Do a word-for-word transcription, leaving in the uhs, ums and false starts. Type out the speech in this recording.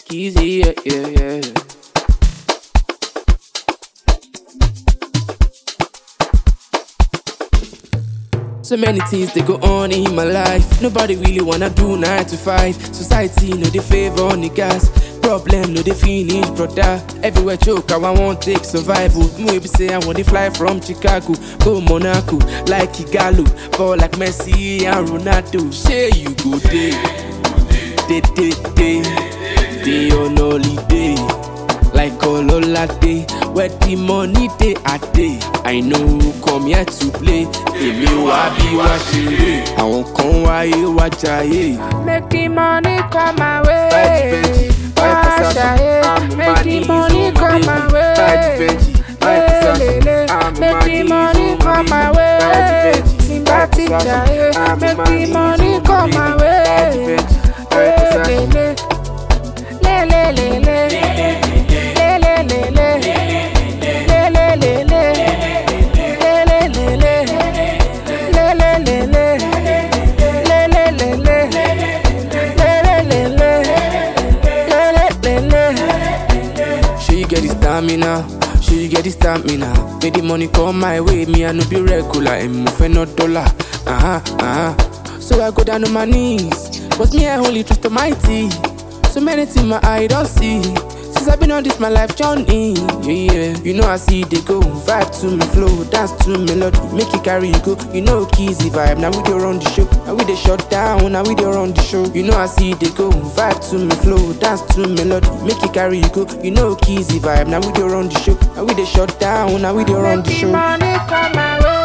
Skeezy, yeah, yeah, yeah. So many things they go on in my life. Nobody really wanna do nine to five. Society no they favor niggas. Problem no they finish, brother. Everywhere choke, I want take survival. Maybe say I want to fly from Chicago, go Monaco, like Igalo, ball like Messi and Ronaldo. Say you go day, day, day, day, day on holiday, like Ololade. Where the money they are day. I know who come here to play. Èmi wá bí wá ṣeré. Àwọn kan wáyé wá jayé. Make the money come my way. Wá ṣayé. Make the money come my way. Make the money come my way. Tí n bá ti jayé. Make the money come my way. Le le le le. Le le le le. She get the stamina, she get the stamina. Make the money come my way, me I no be regular. And move no dollar, uh-huh, uh-huh. So I go down on my knees, but me I only trust Almighty. So many things my eye don't see. Since I've been on this my life journey, yeah, yeah. You know I see they go, vibe to me flow, dance to melody, make it carry you go. You know Kizzy vibe, now we dey run the show. Now we dey shut down, now we dey run the show. You know I see they go, vibe to me flow, dance to melody, make it carry you go. You know Kizzy vibe, now we dey run the show. Now we dey shut down, now we dey run the show. Make the money come my way.